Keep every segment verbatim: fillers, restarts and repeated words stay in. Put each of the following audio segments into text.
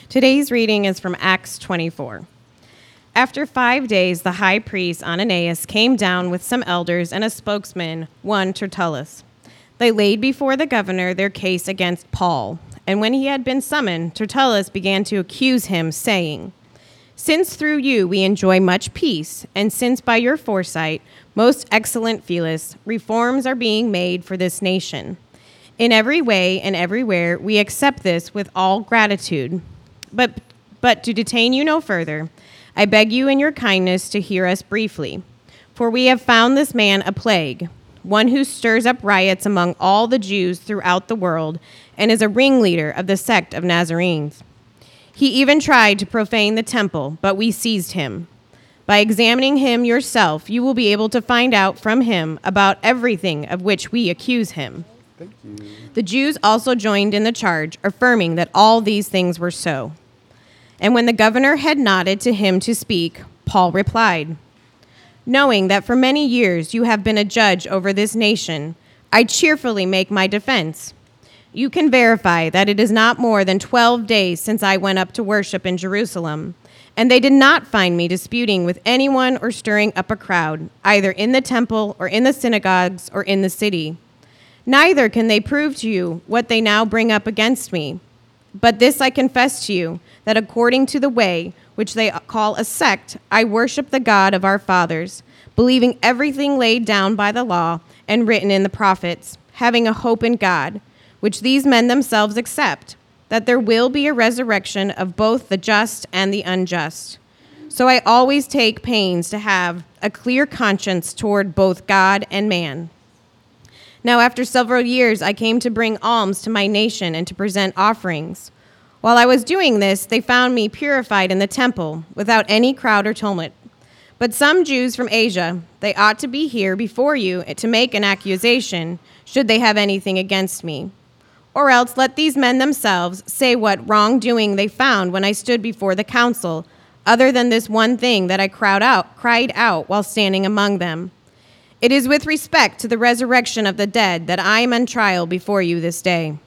Today's reading is from Acts twenty-four. After five days, the high priest Ananias came down with some elders and a spokesman, one Tertullus. They laid before the governor their case against Paul, and when he had been summoned, Tertullus began to accuse him, saying, "Since through you we enjoy much peace, and since by your foresight, most excellent Felix, reforms are being made for this nation, in every way and everywhere we accept this with all gratitude. But, but to detain you no further, I beg you in your kindness to hear us briefly, for we have found this man a plague, one who stirs up riots among all the Jews throughout the world and is a ringleader of the sect of Nazarenes. He even tried to profane the temple, but we seized him. By examining him yourself, you will be able to find out from him about everything of which we accuse him." Thank you. The Jews also joined in the charge, affirming that all these things were so. And when the governor had nodded to him to speak, Paul replied, "Knowing that for many years you have been a judge over this nation, I cheerfully make my defense. You can verify that it is not more than twelve days since I went up to worship in Jerusalem, and they did not find me disputing with anyone or stirring up a crowd, either in the temple or in the synagogues or in the city. Neither can they prove to you what they now bring up against me. But this I confess to you, that according to the way, which they call a sect, I worship the God of our fathers, believing everything laid down by the law and written in the prophets, having a hope in God, which these men themselves accept, that there will be a resurrection of both the just and the unjust. So I always take pains to have a clear conscience toward both God and man. Now after several years I came to bring alms to my nation and to present offerings. While I was doing this, they found me purified in the temple, without any crowd or tumult. But some Jews from Asia, they ought to be here before you to make an accusation, should they have anything against me. Or else let these men themselves say what wrongdoing they found when I stood before the council, other than this one thing that I cried out, cried out while standing among them. It is with respect to the resurrection of the dead that I am on trial before you this day."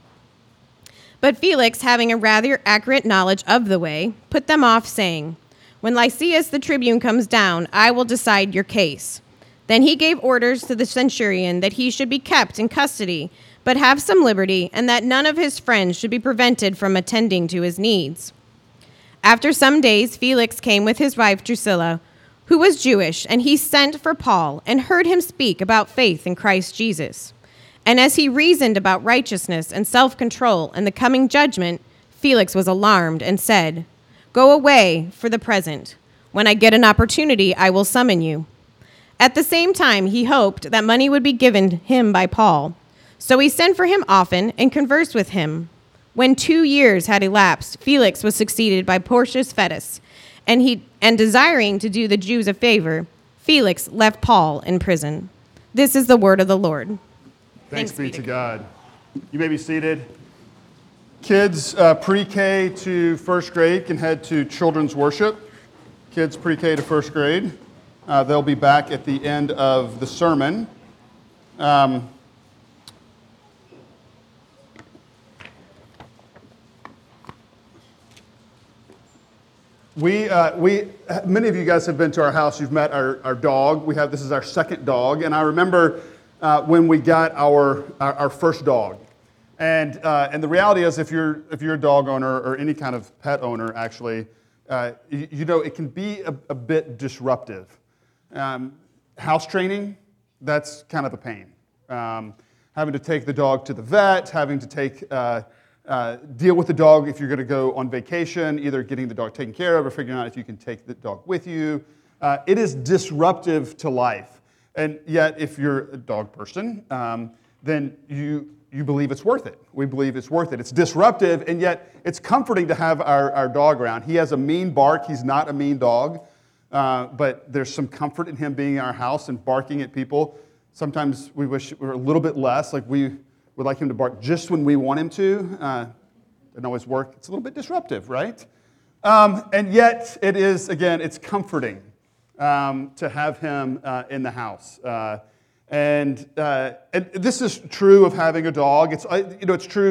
But Felix, having a rather accurate knowledge of the way, put them off, saying, "When Lysias the tribune comes down, I will decide your case." Then he gave orders to the centurion that he should be kept in custody, but have some liberty, and that none of his friends should be prevented from attending to his needs. After some days, Felix came with his wife Drusilla, who was Jewish, and he sent for Paul and heard him speak about faith in Christ Jesus. And as he reasoned about righteousness and self-control and the coming judgment, Felix was alarmed and said, "Go away for the present. When I get an opportunity, I will summon you." At the same time, he hoped that money would be given him by Paul. So he sent for him often and conversed with him. When two years had elapsed, Felix was succeeded by Porcius Festus, and he and desiring to do the Jews a favor, Felix left Paul in prison. This is the word of the Lord. Thanks, Thanks be to God. You may be seated. Kids uh, pre-K to first grade can head to children's worship. Kids pre-K to first grade, uh, they'll be back at the end of the sermon. Um, We, uh, we, many of you guys have been to our house. You've met our, our dog. We have, this is our second dog. And I remember uh, when we got our, our, our first dog. And, uh, and the reality is if you're, if you're a dog owner or any kind of pet owner, actually, uh, you, you know, it can be a, a bit disruptive. Um, house training, that's kind of a pain. Um, having to take the dog to the vet, having to take... Uh, Uh, deal with the dog if you're going to go on vacation, either getting the dog taken care of or figuring out if you can take the dog with you. Uh, it is disruptive to life. And yet, if you're a dog person, um, then you you believe it's worth it. We believe it's worth it. It's disruptive, and yet it's comforting to have our, our dog around. He has a mean bark. He's not a mean dog, uh, but there's some comfort in him being in our house and barking at people. Sometimes we wish we were a little bit less, like we would like him to bark just when we want him to. Uh, doesn't always work. It's a little bit disruptive, right? Um, and yet, it is, again, it's comforting um, to have him uh, in the house. Uh, and, uh, and this is true of having a dog. It's, you know, it's true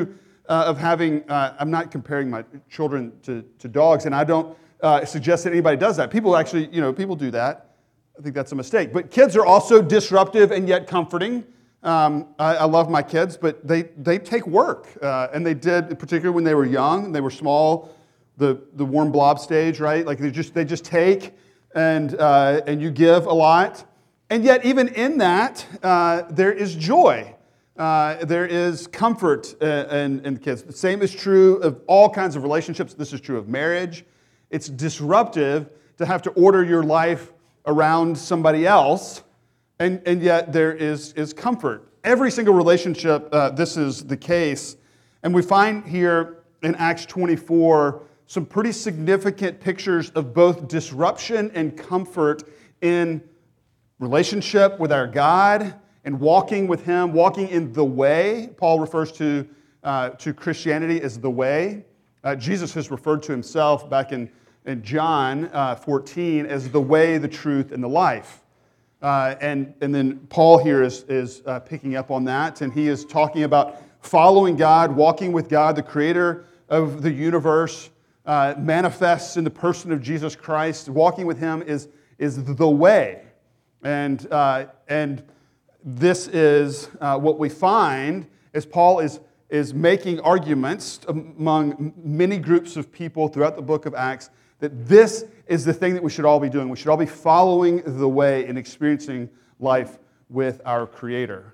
uh, of having, uh, I'm not comparing my children to, to dogs, and I don't uh, suggest that anybody does that. People actually, you know, people do that. I think that's a mistake. But kids are also disruptive and yet comforting. Um, I, I love my kids, but they, they take work, uh, and they did, particularly when they were young, they were small, the, the warm blob stage, right? Like they just, they just take, and, uh, and you give a lot. And yet, even in that, uh, there is joy. Uh, there is comfort uh, in, in kids. The same is true of all kinds of relationships. This is true of marriage. It's disruptive to have to order your life around somebody else, and, and yet there is, is comfort. Every single relationship, uh, this is the case. And we find here in Acts twenty-four some pretty significant pictures of both disruption and comfort in relationship with our God and walking with Him, walking in the way. Paul refers to, uh, to Christianity as the way. Uh, Jesus has referred to Himself back in, in John uh, fourteen as the way, the truth, and the life. Uh, and, and then Paul here is, is uh, picking up on that, and he is talking about following God, walking with God, the creator of the universe, uh, manifests in the person of Jesus Christ. Walking with Him is, is the way. And, uh, and this is uh, what we find as Paul is, is making arguments among many groups of people throughout the book of Acts that this is the thing that we should all be doing. We should all be following the way and experiencing life with our Creator.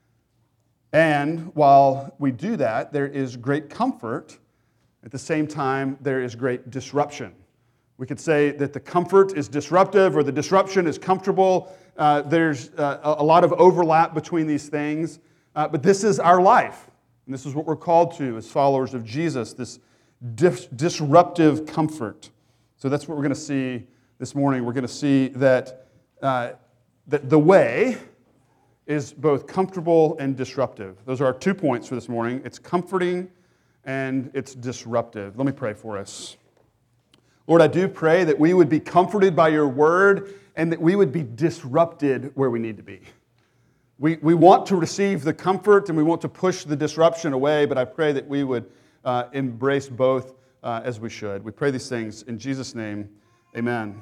And while we do that, there is great comfort. At the same time, there is great disruption. We could say that the comfort is disruptive or the disruption is comfortable. Uh, there's uh, a lot of overlap between these things. Uh, but this is our life. And this is what we're called to as followers of Jesus, this dis- disruptive comfort. So that's what we're going to see this morning. We're going to see that, uh, that the way is both comfortable and disruptive. Those are our two points for this morning. It's comforting and it's disruptive. Let me pray for us. Lord, I do pray that we would be comforted by your word and that we would be disrupted where we need to be. We, we want to receive the comfort and we want to push the disruption away, but I pray that we would uh, embrace both uh, as we should. We pray these things in Jesus' name, amen.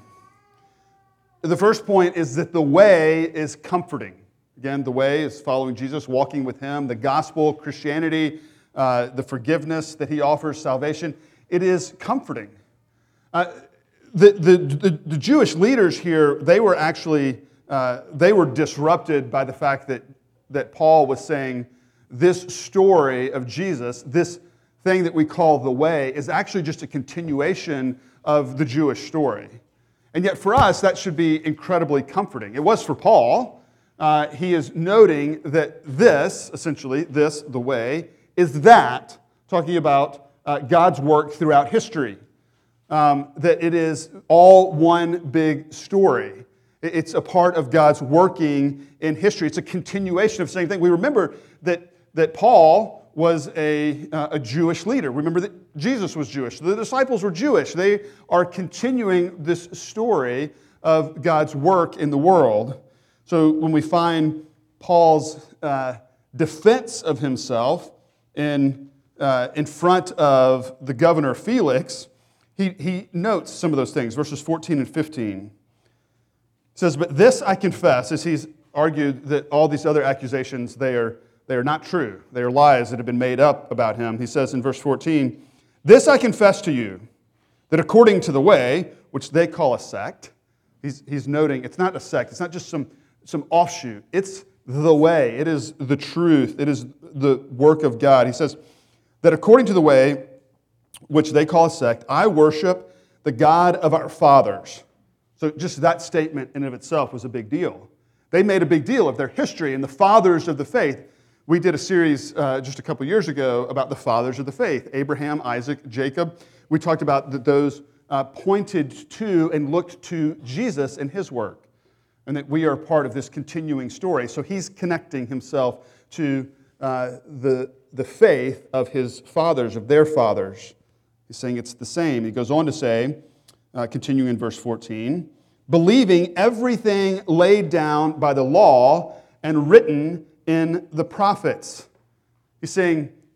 The first point is that the way is comforting. Again, the way is following Jesus, walking with Him, the gospel, Christianity, uh, the forgiveness that He offers, salvation. It is comforting. Uh, the, the, the, the Jewish leaders here, they were actually, uh, they were disrupted by the fact that, that Paul was saying this story of Jesus, this thing that we call the way, is actually just a continuation of the Jewish story. And yet for us, that should be incredibly comforting. It was for Paul. Uh, he is noting that this, essentially, this, the way, is that, talking about uh, God's work throughout history. Um, that it is all one big story. It's a part of God's working in history. It's a continuation of the same thing. We remember that, that Paul was a, uh, a Jewish leader. Remember that Jesus was Jewish. The disciples were Jewish. They are continuing this story of God's work in the world. So when we find Paul's uh, defense of himself in, uh, in front of the governor Felix, He, he notes some of those things, verses fourteen and fifteen. It says, "But this I confess," as he's argued that all these other accusations, they are, they are not true. They are lies that have been made up about him. He says in verse fourteen, "This I confess to you, that according to the way," which they call a sect, he's, he's noting it's not a sect, it's not just some, some offshoot. It's the way. It is the truth. It is the work of God. He says that according to the way, which they call a sect, I worship the God of our fathers. So just that statement in and of itself was a big deal. They made a big deal of their history and the fathers of the faith. We did a series uh, just a couple years ago about the fathers of the faith, Abraham, Isaac, Jacob. We talked about that those uh, pointed to and looked to Jesus and His work, and that we are part of this continuing story. So he's connecting himself to uh, the, the faith of his fathers, of their fathers. He's saying it's the same. He goes on to say, uh, continuing in verse fourteen, believing everything laid down by the law and written in the prophets. He's saying,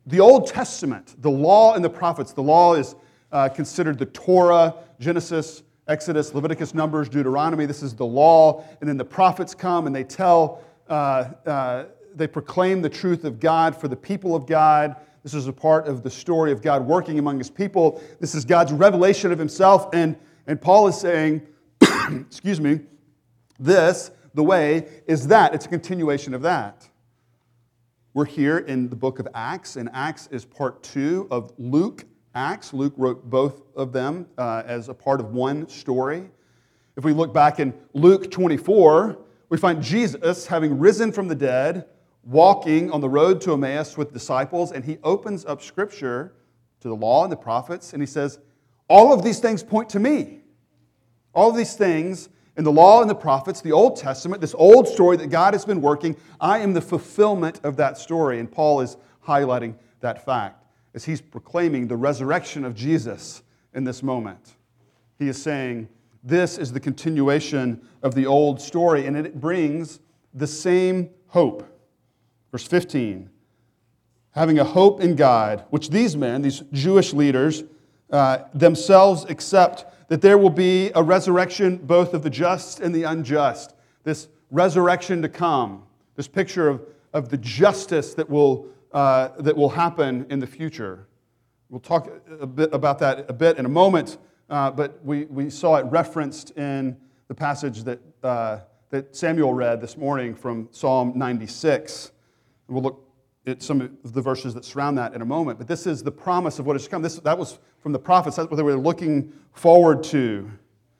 the Old Testament, the law and the prophets, the law is uh, considered the Torah, Genesis, Exodus, Leviticus, Numbers, Deuteronomy. This is the law. And then the prophets come and they tell, uh, uh, they proclaim the truth of God for the people of God. This is a part of the story of God working among His people. This is God's revelation of Himself. And, and Paul is saying, excuse me, this, the way, is that. It's a continuation of that. We're here in the book of Acts, and Acts is part two of Luke. Acts. Luke wrote both of them uh, as a part of one story. If we look back in Luke twenty-four, we find Jesus having risen from the dead, walking on the road to Emmaus with disciples, and He opens up Scripture to the law and the prophets, and He says, all of these things point to me. All of these things in the law and the prophets, the Old Testament, this old story that God has been working, I am the fulfillment of that story. And Paul is highlighting that fact as he's proclaiming the resurrection of Jesus in this moment. He is saying, this is the continuation of the old story, and it brings the same hope. Verse fifteen, having a hope in God, which these men, these Jewish leaders, uh, themselves accept that there will be a resurrection both of the just and the unjust. This resurrection to come, this picture of, of the justice that will, uh, that will happen in the future. We'll talk a bit about that a bit in a moment, uh, but we, we saw it referenced in the passage that, uh, that Samuel read this morning from Psalm ninety-six. And we'll look at some of the verses that surround that in a moment. But this is the promise of what is to come. This, that was from the prophets. That's what they were looking forward to.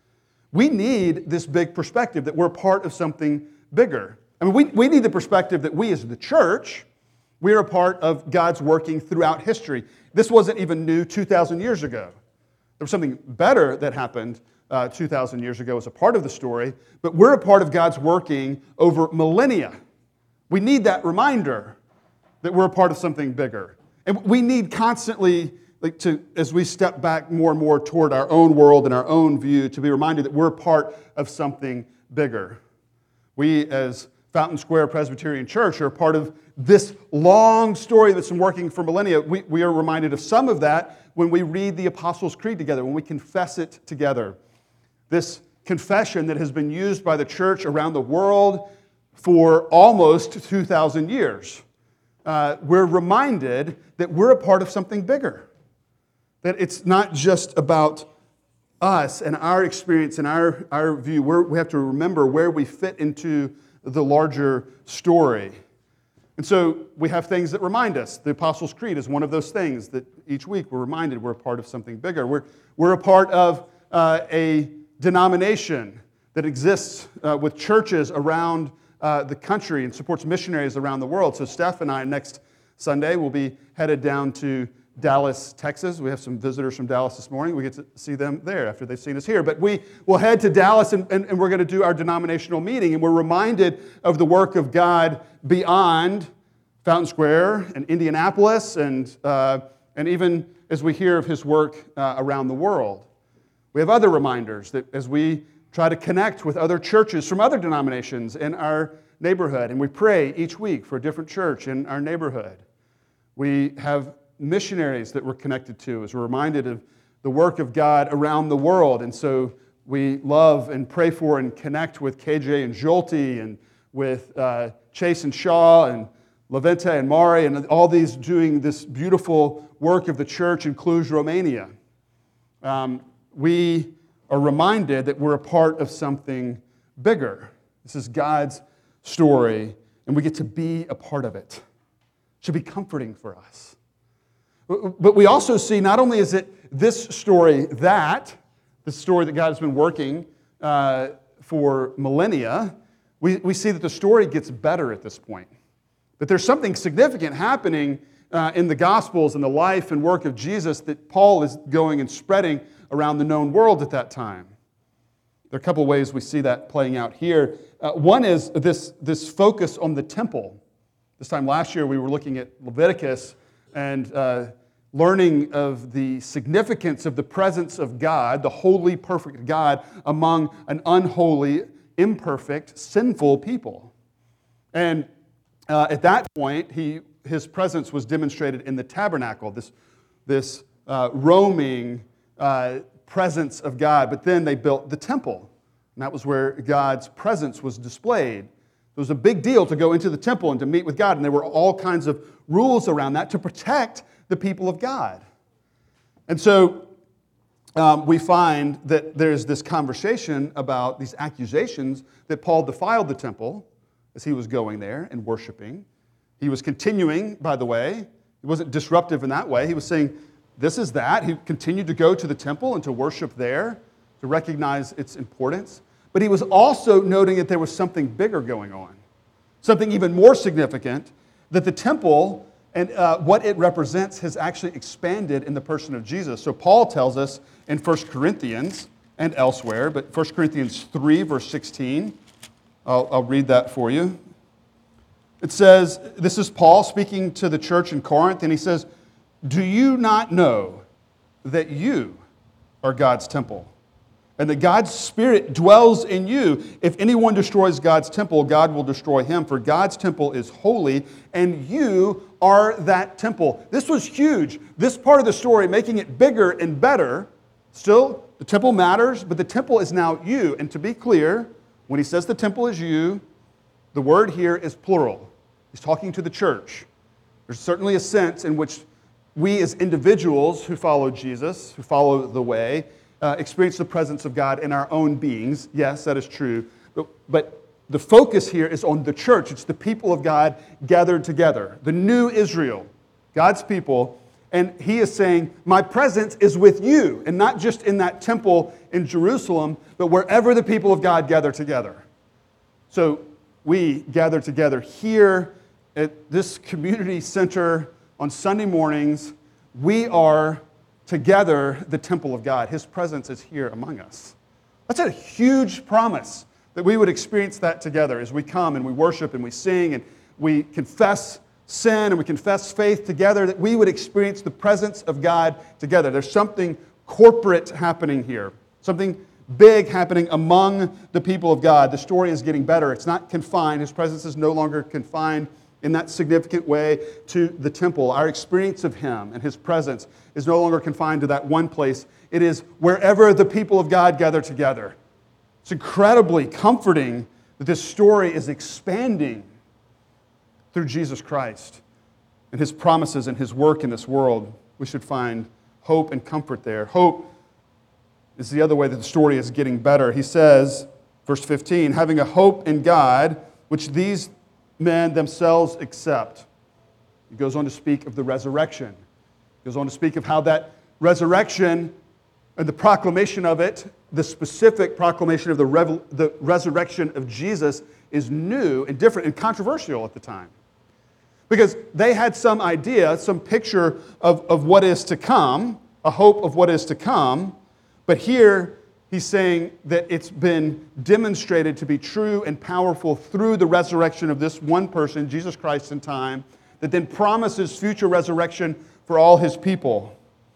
We need this big perspective that we're part of something bigger. I mean, we, we need the perspective that we as the church, we are a part of God's working throughout history. This wasn't even new two thousand years ago. There was something better that happened uh, two thousand years ago as a part of the story, but we're a part of God's working over millennia. We need that reminder that we're a part of something bigger. And we need constantly, like to, as we step back more and more toward our own world and our own view, to be reminded that we're a part of something bigger. We, as Fountain Square Presbyterian Church, are a part of this long story that's been working for millennia. We, we are reminded of some of that when we read the Apostles' Creed together, when we confess it together. This confession that has been used by the church around the world for almost two thousand years. Uh, we're reminded that we're a part of something bigger. That it's not just about us and our experience and our, our view. We're, we have to remember where we fit into the larger story. And so we have things that remind us. The Apostles' Creed is one of those things that each week we're reminded we're a part of something bigger. We're, we're a part of uh, a denomination that exists uh, with churches around Uh, the country and supports missionaries around the world. So Steph and I, next Sunday, will be headed down to Dallas, Texas. We have some visitors from Dallas this morning. We get to see them there after they've seen us here. But we will head to Dallas, and, and, and we're going to do our denominational meeting. And we're reminded of the work of God beyond Fountain Square and Indianapolis, and, uh, and even as we hear of His work uh, around the world. We have other reminders that as we try to connect with other churches from other denominations in our neighborhood. And we pray each week for a different church in our neighborhood. We have missionaries that we're connected to as we're reminded of the work of God around the world. And so we love and pray for and connect with K J and Jolte and with uh, Chase and Shaw and Levente and Mari and all these doing this beautiful work of the church in Cluj, Romania. Um, we are reminded that we're a part of something bigger. This is God's story, and we get to be a part of it. It should be comforting for us. But we also see, not only is it this story that, the story that God has been working uh, for millennia, we, we see that the story gets better at this point. That there's something significant happening uh, in the Gospels and the life and work of Jesus that Paul is going and spreading around the known world at that time. There are a couple ways we see that playing out here. Uh, one is this, this focus on the temple. This time last year we were looking at Leviticus and uh, learning of the significance of the presence of God, the holy, perfect God, among an unholy, imperfect, sinful people. And uh, at that point, he his presence was demonstrated in the tabernacle, this, this uh, roaming uh, presence of God. But then they built the temple, and that was where God's presence was displayed. It was a big deal to go into the temple and to meet with God, and there were all kinds of rules around that to protect the people of God. And so um, we find that there's this conversation about these accusations that Paul defiled the temple as he was going there and worshiping. He was continuing, by the way. He wasn't disruptive in that way. He was saying, this is that. He continued to go to the temple and to worship there, to recognize its importance. But he was also noting that there was something bigger going on, something even more significant, that the temple and uh, what it represents has actually expanded in the person of Jesus. So Paul tells us in First Corinthians and elsewhere, but First Corinthians three, verse sixteen, I'll, I'll read that for you. It says, this is Paul speaking to the church in Corinth, and he says, do you not know that you are God's temple, and that God's Spirit dwells in you? If anyone destroys God's temple, God will destroy him, for God's temple is holy, and you are that temple. This was huge. This part of the story, making it bigger and better. Still, the temple matters, but the temple is now you. And to be clear, when he says the temple is you, the word here is plural. He's talking to the church. There's certainly a sense in which we as individuals who follow Jesus, who follow the way, uh, experience the presence of God in our own beings. Yes, that is true. But, but the focus here is on the church. It's the people of God gathered together. The new Israel, God's people. And he is saying, my presence is with you. And not just in that temple in Jerusalem, but wherever the people of God gather together. So we gather together here at this community center on Sunday mornings. We are together the temple of God. His presence is here among us. That's a huge promise, that we would experience that together as we come and we worship and we sing and we confess sin and we confess faith together, that we would experience the presence of God together. There's something corporate happening here, something big happening among the people of God. The story is getting better. It's not confined. His presence is no longer confined in that significant way to the temple. Our experience of Him and His presence is no longer confined to that one place. It is wherever the people of God gather together. It's incredibly comforting that this story is expanding through Jesus Christ and His promises and His work in this world. We should find hope and comfort there. Hope is the other way that the story is getting better. He says, verse fifteen, having a hope in God, which these men themselves accept. He goes on to speak of the resurrection. He goes on to speak of how that resurrection and the proclamation of it, the specific proclamation of the, revel- the resurrection of Jesus, is new and different and controversial at the time. Because they had some idea, some picture of, of what is to come, a hope of what is to come, but here he's saying that it's been demonstrated to be true and powerful through the resurrection of this one person, Jesus Christ, in time, that then promises future resurrection for all His people.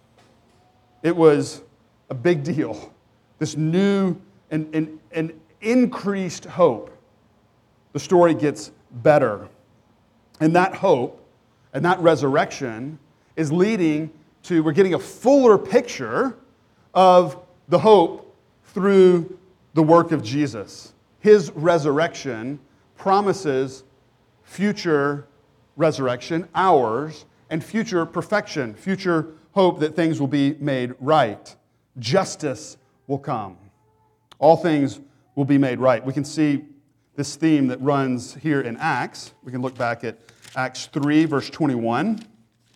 It was a big deal. This new and, and, and increased hope. The story gets better. And that hope and that resurrection is leading to, we're getting a fuller picture of the hope through the work of Jesus. His resurrection promises future resurrection, ours, and future perfection, future hope that things will be made right. Justice will come. All things will be made right. We can see this theme that runs here in Acts. We can look back at Acts three, verse twenty-one.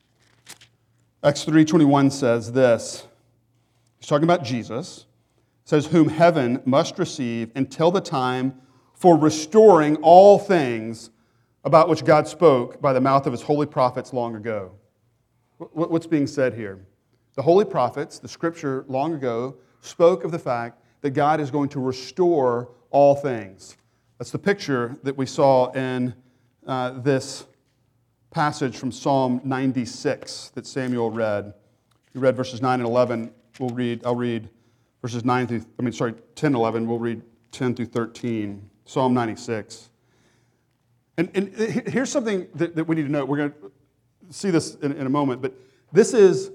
Acts three twenty-one says this. He's talking about Jesus. It says, whom heaven must receive until the time for restoring all things about which God spoke by the mouth of His holy prophets long ago. What's being said here? The holy prophets, the Scripture long ago, spoke of the fact that God is going to restore all things. That's the picture that we saw in uh, this passage from Psalm ninety-six that Samuel read. He read verses nine and eleven. We'll read, I'll read verses nine through, I mean, sorry, ten, eleven. We'll read ten through thirteen. Psalm ninety-six. And, and here's something that, that we need to know. We're going to, see this in, in a moment, but this is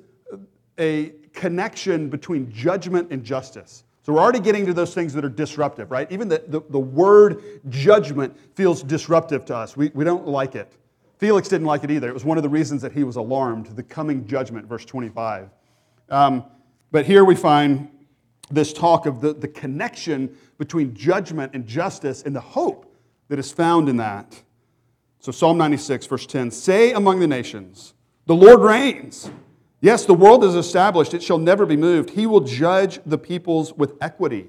a connection between judgment and justice. So we're already getting to those things that are disruptive, right? Even the, the, the word judgment feels disruptive to us. We, we don't like it. Felix didn't like it either. It was one of the reasons that he was alarmed, the coming judgment, verse twenty-five. Um, but here we find this talk of the, the connection between judgment and justice and the hope that is found in that. So Psalm ninety-six, verse ten, say among the nations, the Lord reigns. Yes, the world is established, it shall never be moved. He will judge the peoples with equity.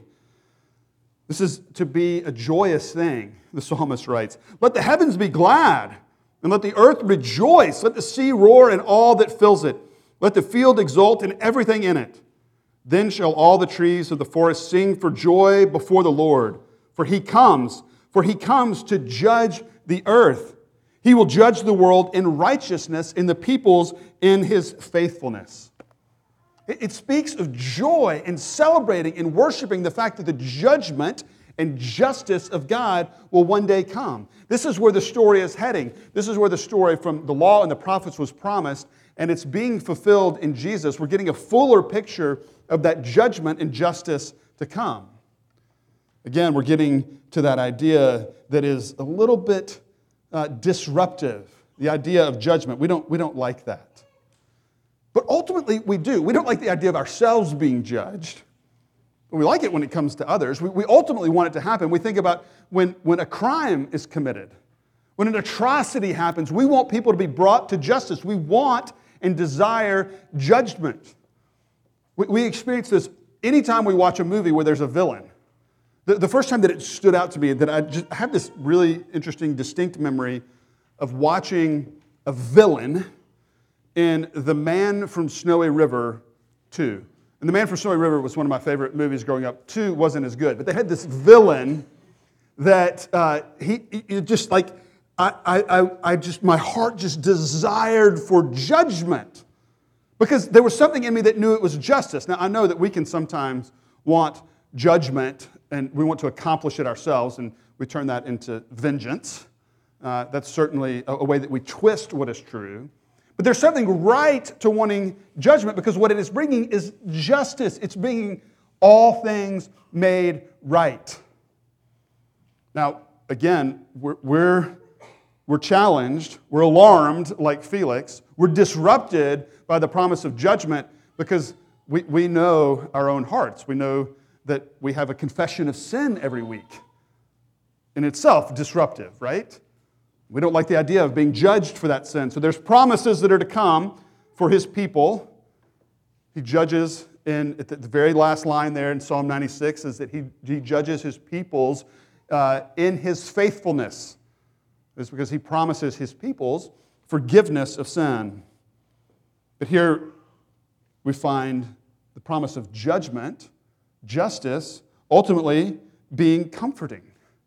This is to be a joyous thing, the psalmist writes. Let the heavens be glad, and let the earth rejoice. Let the sea roar and all that fills it. Let the field exult and everything in it. Then shall all the trees of the forest sing for joy before the Lord. For he comes, for he comes to judge the earth. He will judge the world in righteousness and the peoples in his faithfulness. It speaks of joy and celebrating and worshiping the fact that the judgment and justice of God will one day come. This is where the story is heading. This is where the story from the law and the prophets was promised, and it's being fulfilled in Jesus. We're getting a fuller picture of that judgment and justice to come. Again, we're getting to that idea that is a little bit uh, disruptive, the idea of judgment. We don't, we don't like that. But ultimately, we do. We don't like the idea of ourselves being judged. But we like it when it comes to others. We, we ultimately want it to happen. We think about when, when a crime is committed, when an atrocity happens, we want people to be brought to justice. We want and desire judgment. We, we experience this anytime we watch a movie where there's a villain. The, the first time that it stood out to me, that I just I have this really interesting, distinct memory of watching a villain in The Man from Snowy River two. And The Man from Snowy River was one of my favorite movies growing up. two wasn't as good, but they had this villain that uh, he, he just like, I, I, I just, my heart just desired for judgment because there was something in me that knew it was justice. Now, I know that we can sometimes want judgment and we want to accomplish it ourselves, and we turn that into vengeance. Uh, that's certainly a, a way that we twist what is true. But there's something right to wanting judgment because what it is bringing is justice. It's bringing all things made right. Now, again, we're, we're, we're challenged. We're alarmed like Felix. We're disrupted by the promise of judgment because we, we know our own hearts. We know that we have a confession of sin every week. In itself, disruptive, right? We don't like the idea of being judged for that sin. So there's promises that are to come for his people. He judges in at the very last line there in Psalm ninety-six is that he, he judges his peoples uh, in his faithfulness. It's because he promises his peoples forgiveness of sin. But here we find the promise of judgment, justice, ultimately being comforting.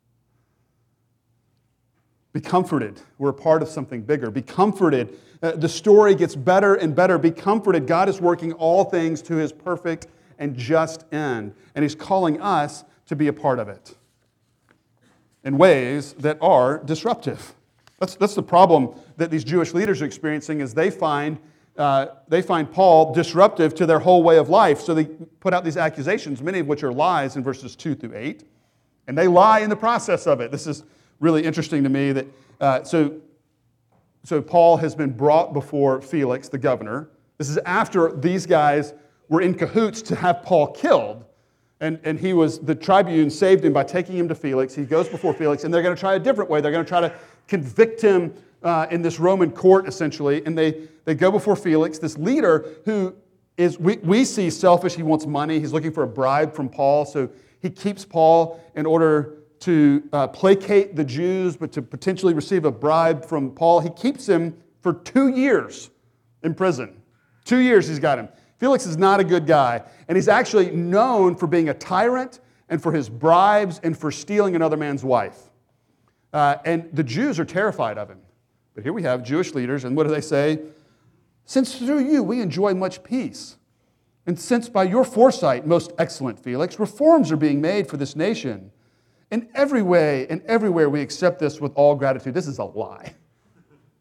Be comforted. We're a part of something bigger. Be comforted. Uh, the story gets better and better. Be comforted. God is working all things to his perfect and just end. And he's calling us to be a part of it in ways that are disruptive. That's, that's the problem that these Jewish leaders are experiencing is they find, uh, they find Paul disruptive to their whole way of life. So they put out these accusations, many of which are lies in verses two through eight. And they lie in the process of it. This is really interesting to me that, uh, so, so Paul has been brought before Felix, the governor. This is after these guys were in cahoots to have Paul killed. And, and he was, the tribune saved him by taking him to Felix. He goes before Felix, and they're going to try a different way. They're going to try to convict him uh, in this Roman court, essentially. And they, they go before Felix, this leader who is, we, we see selfish. He wants money. He's looking for a bribe from Paul. So he keeps Paul in order to uh, placate the Jews, but to potentially receive a bribe from Paul. He keeps him for two years in prison. Two years he's got him. Felix is not a good guy, and he's actually known for being a tyrant and for his bribes and for stealing another man's wife. Uh, and the Jews are terrified of him. But here we have Jewish leaders, and what do they say? Since through you we enjoy much peace, and since by your foresight, most excellent Felix, reforms are being made for this nation, in every way and everywhere we accept this with all gratitude. This is a lie.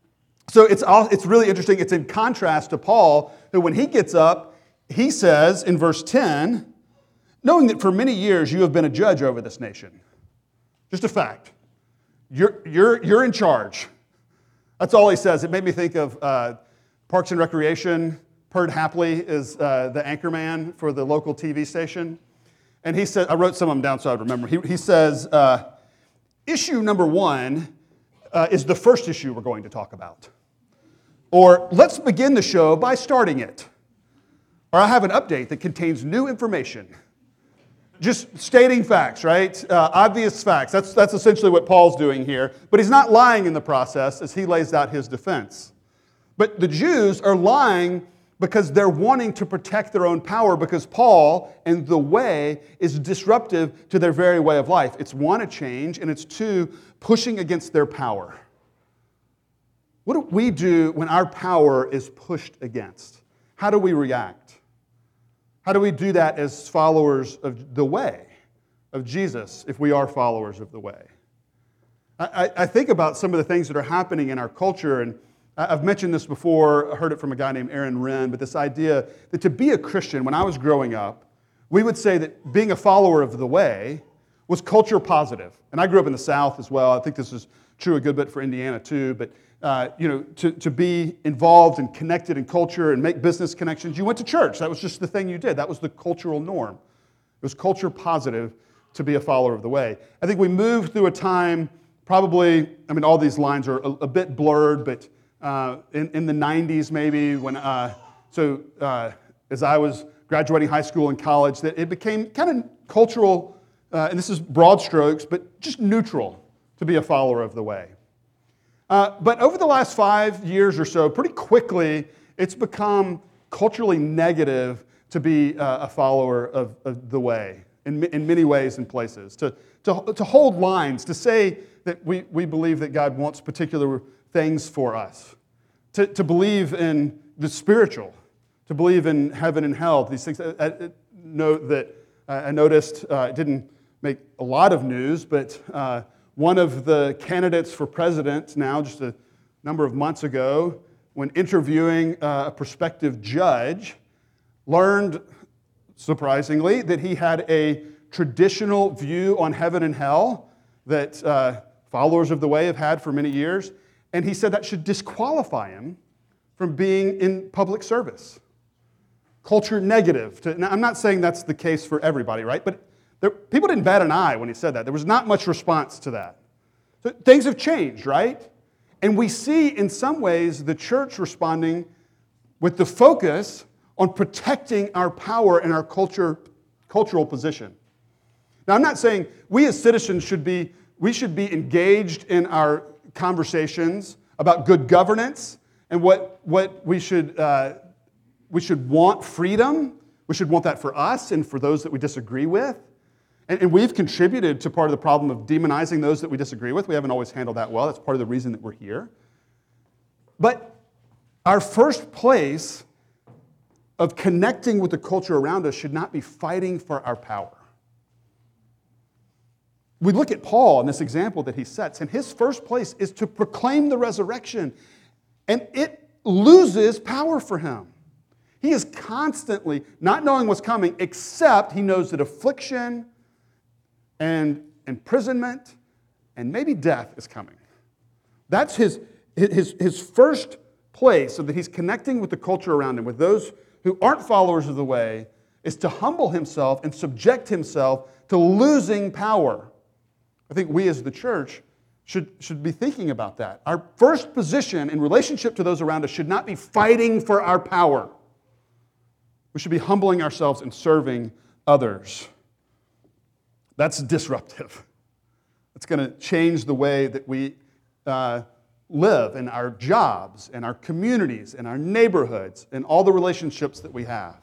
so it's, all, it's really interesting. It's in contrast to Paul, who when he gets up, he says in verse ten, knowing that for many years you have been a judge over this nation. Just a fact. You're, you're, you're in charge. That's all he says. It made me think of uh, Parks and Recreation. Perd Hapley is uh, the anchor man for the local T V station. And he said, I wrote some of them down so I'd remember. He, he says, uh, issue number one uh, is the first issue we're going to talk about. Or let's begin the show by starting it. Or I have an update that contains new information. Just stating facts, right? Uh, obvious facts. That's, that's essentially what Paul's doing here. But he's not lying in the process as he lays out his defense. But the Jews are lying because they're wanting to protect their own power, because Paul and the way is disruptive to their very way of life. It's one, a change, and it's two, pushing against their power. What do we do when our power is pushed against? How do we react? How do we do that as followers of the way, of Jesus, if we are followers of the way? I, I think about some of the things that are happening in our culture, and I've mentioned this before, I heard it from a guy named Aaron Wren, but this idea that to be a Christian, when I was growing up, we would say that being a follower of the way was culture positive. And I grew up in the South as well. I think this is true a good bit for Indiana too, but uh, you know, to, to be involved and connected in culture and make business connections, you went to church. That was just the thing you did. That was the cultural norm. It was culture positive to be a follower of the way. I think we moved through a time, probably, I mean, all these lines are a, a bit blurred, but Uh, in, in the nineties maybe, when uh, so uh, as I was graduating high school and college, that it became kind of cultural, uh, and this is broad strokes, but just neutral to be a follower of the way. Uh, but over the last five years or so, pretty quickly, it's become culturally negative to be uh, a follower of, of the way in, in many ways and places. To, to, to hold lines, to say that we, we believe that God wants particular things for us, to, to believe in the spiritual, to believe in heaven and hell, these things. I, I note that uh, I noticed uh, it didn't make a lot of news, but uh, one of the candidates for president now, just a number of months ago, when interviewing uh, a prospective judge, learned, surprisingly, that he had a traditional view on heaven and hell that uh, followers of the way have had for many years. And he said that should disqualify him from being in public service. Culture negative. To, now, I'm not saying that's the case for everybody, right? But there, people didn't bat an eye when he said that. There was not much response to that. So things have changed, right? And we see in some ways the church responding with the focus on protecting our power and our culture, cultural position. Now, I'm not saying we as citizens should be, we should be engaged in our conversations about good governance and what, what we should uh, we should want freedom. We should want that for us and for those that we disagree with. And, and we've contributed to part of the problem of demonizing those that we disagree with. We haven't always handled that well. That's part of the reason that we're here. But our first place of connecting with the culture around us should not be fighting for our power. We look at Paul in this example that he sets, and his first place is to proclaim the resurrection, and it loses power for him. He is constantly not knowing what's coming, except he knows that affliction and imprisonment and maybe death is coming. That's his, his, his first place, so that he's connecting with the culture around him, with those who aren't followers of the way, is to humble himself and subject himself to losing power. I think we as the church should, should be thinking about that. Our first position in relationship to those around us should not be fighting for our power. We should be humbling ourselves and serving others. That's disruptive. It's going to change the way that we uh, live in our jobs, in our communities, in our neighborhoods, in all the relationships that we have.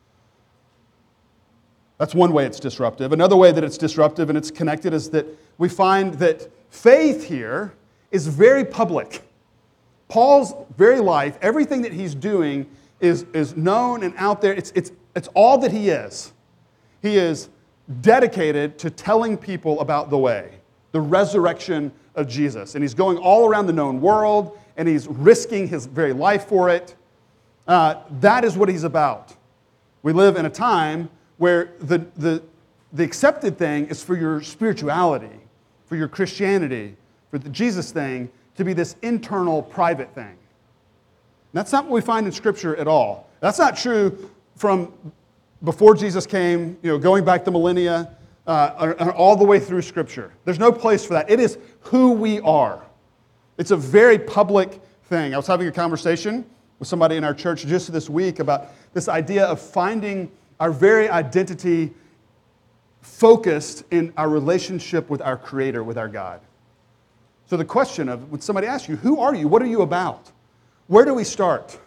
That's one way it's disruptive. Another way that it's disruptive and it's connected is that we find that faith here is very public. Paul's very life, everything that he's doing is, is known and out there. It's, it's, it's all that he is. He is dedicated to telling people about the way, the resurrection of Jesus. And he's going all around the known world, and he's risking his very life for it. Uh, that is what he's about. We live in a time where the, the, the accepted thing is for your spirituality, for your Christianity, for the Jesus thing to be this internal, private thing. And that's not what we find in Scripture at all. That's not true from before Jesus came, you know, going back the millennia, uh, all the way through Scripture. There's no place for that. It is who we are. It's a very public thing. I was having a conversation with somebody in our church just this week about this idea of finding our very identity focused in our relationship with our Creator, with our God. So the question of, when somebody asks you, who are you? What are you about? Where do we start?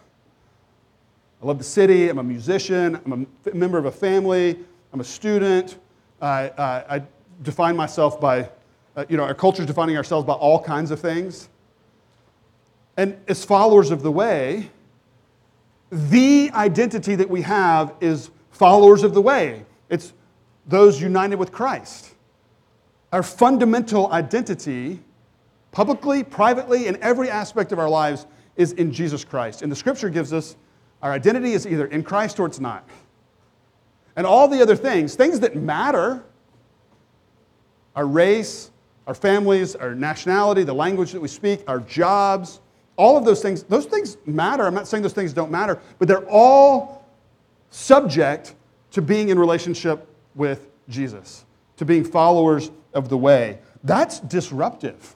I love the city. I'm a musician. I'm a member of a family. I'm a student. I, I, I define myself by, uh, you know, our culture is defining ourselves by all kinds of things. And as followers of the way, the identity that we have is followers of the way. It's those united with Christ. Our fundamental identity, publicly, privately, in every aspect of our lives, is in Jesus Christ. And the Scripture gives us our identity is either in Christ or it's not. And all the other things, things that matter, our race, our families, our nationality, the language that we speak, our jobs, all of those things, those things matter. I'm not saying those things don't matter, but they're all subject to being in relationship with Jesus, to being followers of the way. That's disruptive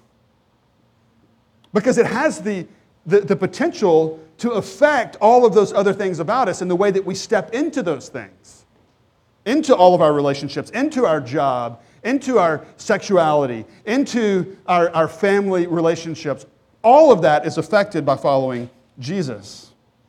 because it has the, the, the potential to affect all of those other things about us in the way that we step into those things, into all of our relationships, into our job, into our sexuality, into our, our family relationships. All of that is affected by following Jesus.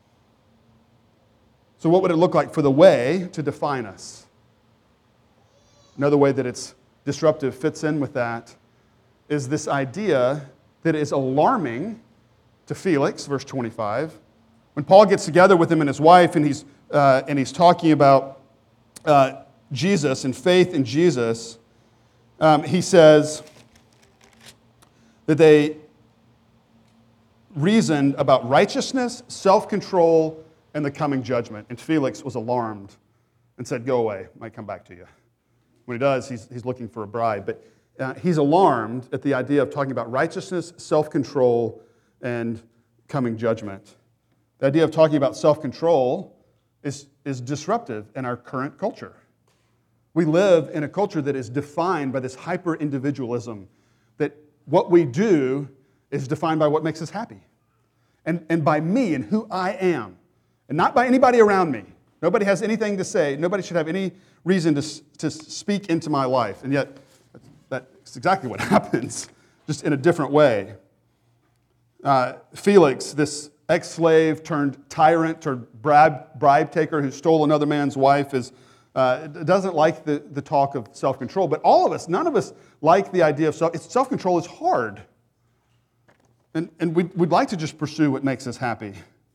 So what would it look like for the way to define us? Another way that it's disruptive fits in with that is this idea that is alarming to Felix, verse twenty-five. When Paul gets together with him and his wife and he's, uh, and he's talking about uh, Jesus and faith in Jesus, um, he says that they reasoned about righteousness, self-control, and the coming judgment. And Felix was alarmed and said, go away, I might come back to you. When he does, he's, he's looking for a bride. But uh, he's alarmed at the idea of talking about righteousness, self-control, and coming judgment. The idea of talking about self-control is, is disruptive in our current culture. We live in a culture that is defined by this hyper-individualism, that what we do is defined by what makes us happy. And, and by me and who I am. And not by anybody around me. Nobody has anything to say. Nobody should have any reason to, to speak into my life. And yet, that's exactly what happens, just in a different way. Uh, Felix, this ex-slave turned tyrant, turned bribe, bribe taker who stole another man's wife, is uh, doesn't like the, the talk of self-control. But all of us, none of us like the idea of self. Self-control is hard. And, and we'd, we'd like to just pursue what makes us happy.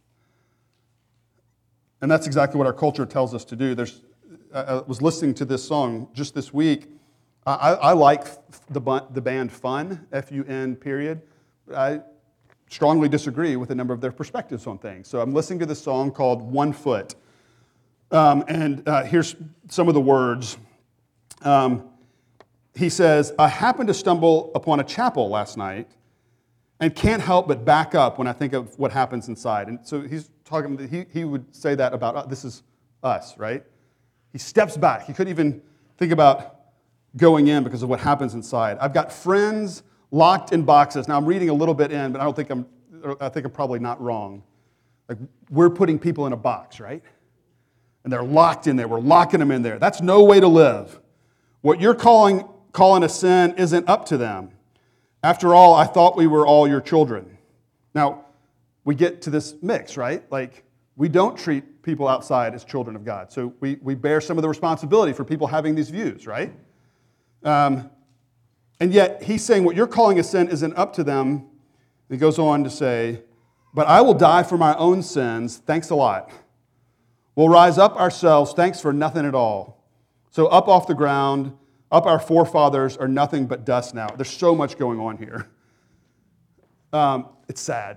And that's exactly what our culture tells us to do. There's, I was listening to this song just this week. I, I like the, the band Fun, F U N period. I strongly disagree with a number of their perspectives on things. So I'm listening to this song called One Foot. Um, and uh, here's some of the words. Um, he says, I happened to stumble upon a chapel last night and can't help but back up when I think of what happens inside. And so he's talking, he, he would say that about, uh, this is us, right? He steps back. He couldn't even think about going in because of what happens inside. I've got friends locked in boxes. Now I'm reading a little bit in, but I don't think I'm, I think I'm probably not wrong. Like we're putting people in a box, right? And they're locked in there. We're locking them in there. That's no way to live. What you're calling, calling a sin isn't up to them. After all, I thought we were all your children. Now, we get to this mix, right? Like, we don't treat people outside as children of God. So we, we bear some of the responsibility for people having these views, right? Um, and yet, he's saying what you're calling a sin isn't up to them. He goes on to say, but I will die for my own sins. Thanks a lot. We'll rise up ourselves. Thanks for nothing at all. So up off the ground, up our forefathers are nothing but dust now. There's so much going on here. Um, it's sad.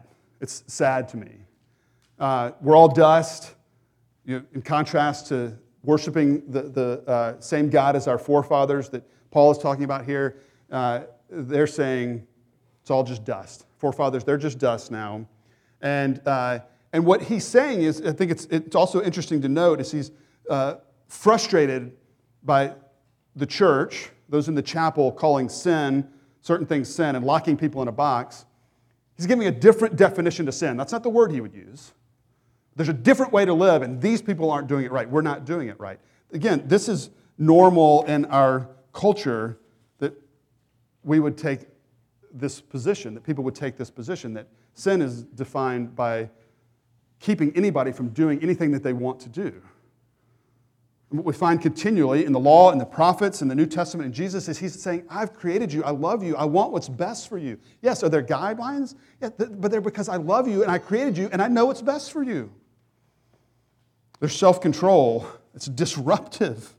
It's sad to me. Uh, we're all dust. You know, in contrast to worshiping the, the uh, same God as our forefathers that Paul is talking about here, uh, they're saying it's all just dust. Forefathers, they're just dust now. And uh, and what he's saying is, I think it's it's also interesting to note, is he's uh, frustrated by the church, those in the chapel calling sin, certain things sin, and locking people in a box. He's giving a different definition to sin. That's not the word he would use. There's a different way to live, and these people aren't doing it right. We're not doing it right. Again, this is normal in our culture that we would take this position, that people would take this position, that sin is defined by keeping anybody from doing anything that they want to do. And what we find continually in the law and the prophets and the New Testament and Jesus is he's saying, I've created you, I love you, I want what's best for you. Yes, are there guidelines? Yeah, but they're because I love you and I created you and I know what's best for you. There's self-control. It's disruptive.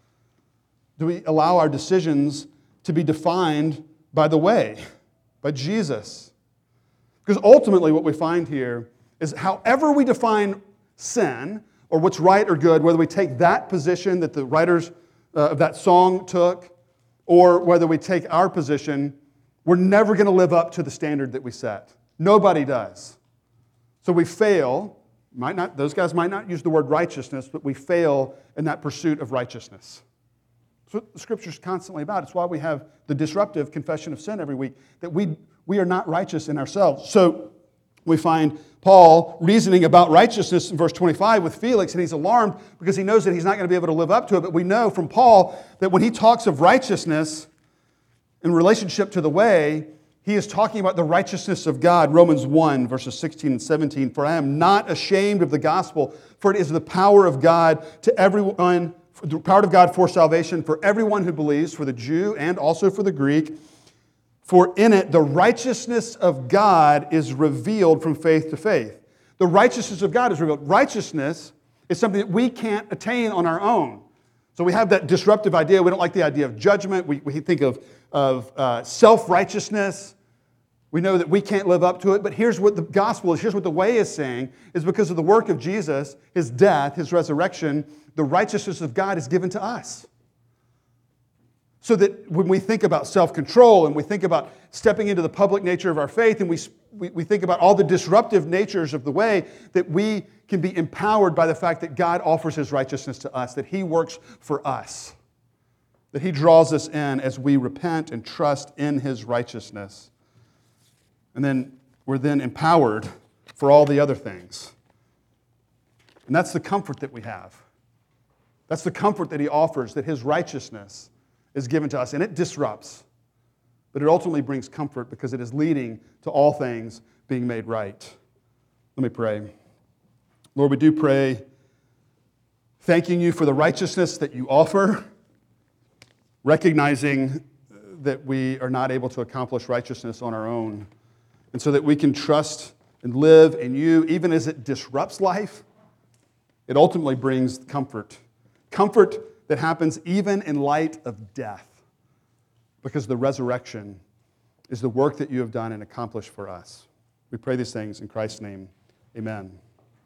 Do we allow our decisions to be defined by the way, by Jesus? Because ultimately what we find here is however we define sin, or what's right or good, whether we take that position that the writers uh, of that song took, or whether we take our position, we're never going to live up to the standard that we set. Nobody does. So we fail. Might not, those guys might not use the word righteousness, but we fail in that pursuit of righteousness. That's what the Scripture's constantly about. It's why we have the disruptive confession of sin every week, that we, we are not righteous in ourselves. So we find Paul reasoning about righteousness in verse twenty-five with Felix, and he's alarmed because he knows that he's not going to be able to live up to it. But we know from Paul that when he talks of righteousness in relationship to the way, he is talking about the righteousness of God. Romans one, verses sixteen and seventeen. For I am not ashamed of the gospel, for it is the power of God to everyone, the power of God for salvation for everyone who believes, for the Jew and also for the Greek. For in it the righteousness of God is revealed from faith to faith. The righteousness of God is revealed. Righteousness is something that we can't attain on our own. So we have that disruptive idea. We don't like the idea of judgment. We, we think of, of uh, self-righteousness. We know that we can't live up to it. But here's what the gospel is. Here's what the way is saying, is because of the work of Jesus, His death, His resurrection, the righteousness of God is given to us. So that when we think about self-control and we think about stepping into the public nature of our faith and we, we, we think about all the disruptive natures of the way, that we can be empowered by the fact that God offers His righteousness to us, that He works for us, that He draws us in as we repent and trust in His righteousness. And then we're then empowered for all the other things. And that's the comfort that we have. That's the comfort that He offers, that His righteousness is given to us, and it disrupts. But it ultimately brings comfort because it is leading to all things being made right. Let me pray. Lord, we do pray, thanking You for the righteousness that You offer, recognizing that we are not able to accomplish righteousness on our own, and so that we can trust and live in You, even as it disrupts life, it ultimately brings comfort. Comfort that happens even in light of death, because the resurrection is the work that You have done and accomplished for us. We pray these things in Christ's name. Amen.